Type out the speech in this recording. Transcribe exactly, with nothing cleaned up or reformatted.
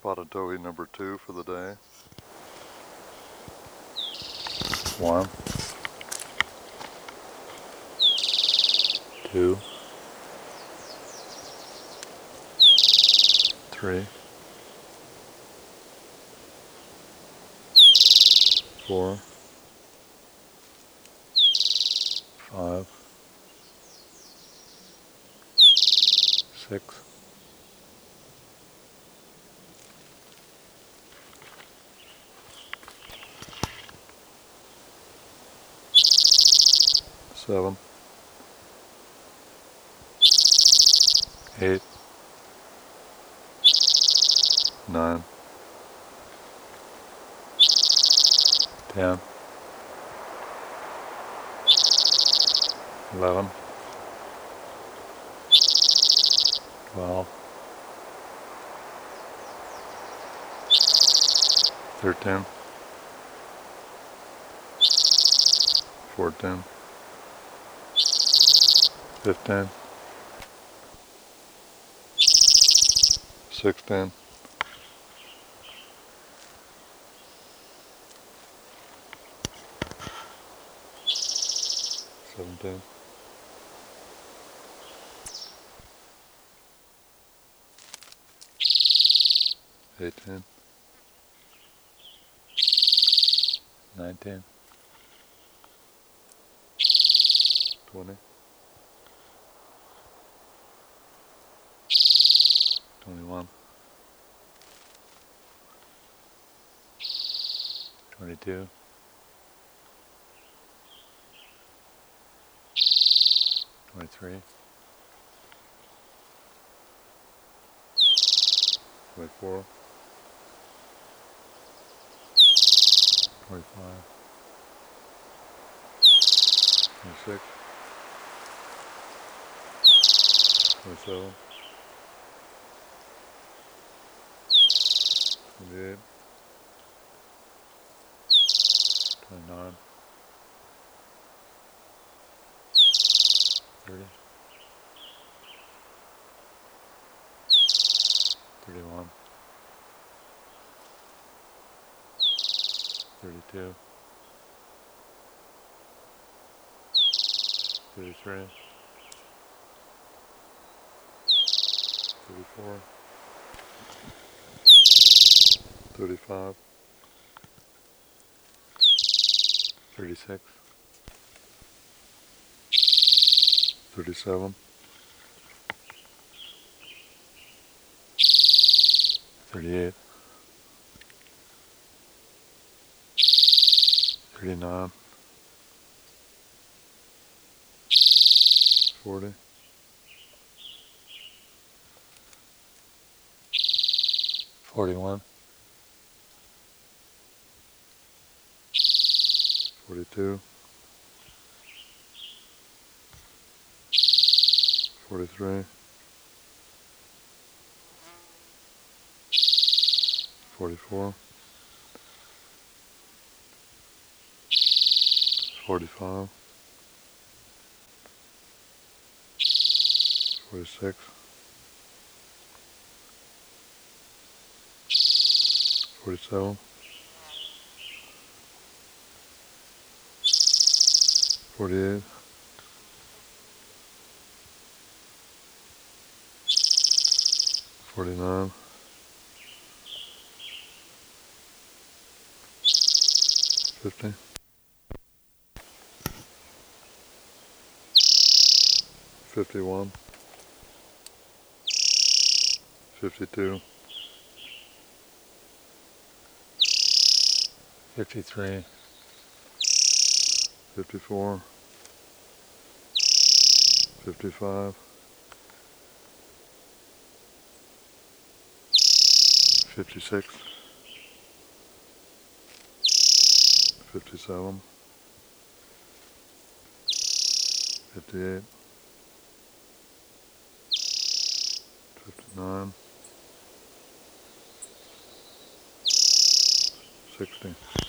Spotted towhee number two for the day. One, two, three, four, five, six, seven, eight, nine, ten, eleven, twelve, thirteen, fourteen, fifteen, sixteen, seventeen, eighteen, nineteen, twenty, twenty-one, twenty-two, twenty-three, twenty-four, twenty-five, twenty-six, twenty-seven, twenty-eight, twenty-nine, thirty, thirty-one, thirty-two, thirty-three, thirty-four, thirty-five, thirty-six, thirty-seven, thirty-eight, thirty-nine, forty, forty-one, forty-two, forty-three, forty-four, forty-five, forty-six, forty-seven, forty-eight, forty-nine, fifty, fifty-one, fifty-two, fifty-three, fifty-four, fifty-five, fifty-six, fifty-seven, fifty-eight, fifty-nine, sixty.